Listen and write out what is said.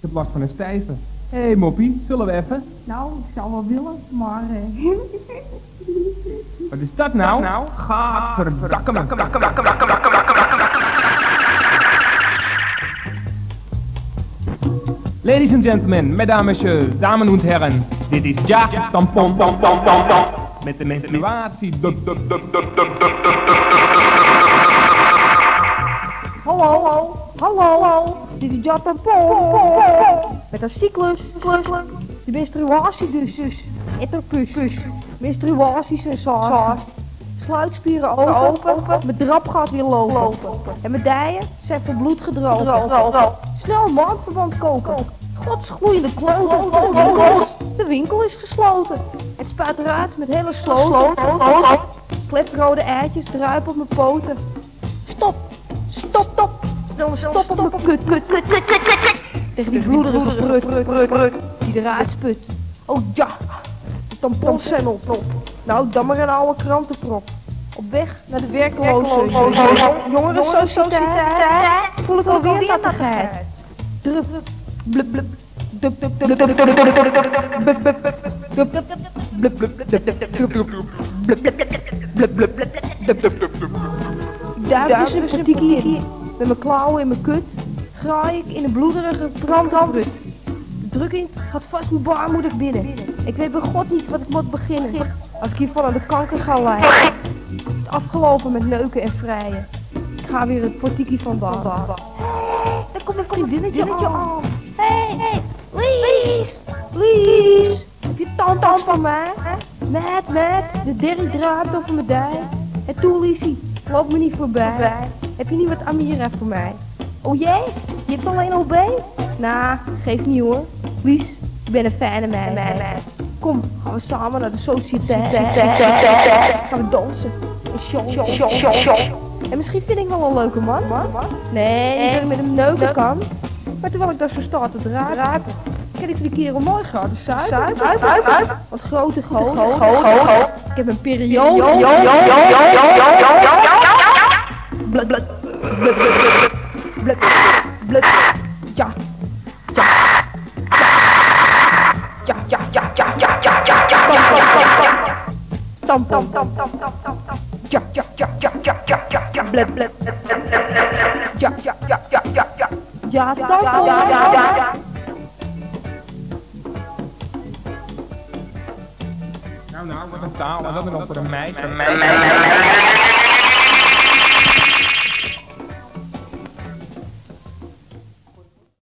heb last van een stijve. Hé, moppie, zullen we even? Nou, ik zou wel willen, maar... Wat is dat nou? Gadverdakke me. Ladies and gentlemen, mesdames, messieurs, dames en heren. Dit is Ja Tampon met de menstruatie. Hallo. Dit is Ja Tampon. Met een cyclus. De menstruatie dus. Etterpus. Menstruatiesensatie. Sluitspieren open. Mijn drap gaat weer lopen. En mijn dijen zijn verbloed gedroogd. Snel een maandverband kopen. Godsgloeiende kloten. De winkel is gesloten. Het spuit eruit met hele sloten. Kleprode eitjes druipen op mijn poten. Stop. Snel een stop op mijn kut. Tegen die bloederige prut die eruit sput. Oh ja, de tamponsemmel. Nou, dan maar een oude krantenprop. Op weg naar de werkloze jongerensociëteit voel ik alweer nattigheid. Drup, blub, blub. Ik duik dus een partiekie in. Met mijn klauwen in mijn kut graai ik in een bloederige brandbrut. De drukking gaat vast mijn baarmoeder binnen. Ik weet bij God niet wat ik moet beginnen. Als ik hiervan aan de kanker ga lijden. Is het afgelopen met neuken en vrijen. Ik ga weer het portiekie vandaan. Daar komt een vriendinnetje aan. Hey, Lies. Heb je tand van mij? Maat, de derrie draait over mijn dij. En toe, Liesie, loop me niet voorbij. Heb je niet wat Amira voor mij? Oh jee, je hebt alleen OB? Nou, geef niet hoor. Lies, ik ben een fijne meid. Kom, gaan we samen naar de sociëteit. Gaan we dansen. En show. En misschien vind ik wel een leuke man. Nee, niet dat ik met hem neuken kan. Maar terwijl ik daar zo sta te draaien, kan ik die kerel mooi gratis zuipen. Want grote goden. Ik heb een periode. Blut. Ja. Tampon. Ja. Blub. Ja, tampon. Nou, wat een taal, wat is dat nou voor een meisje?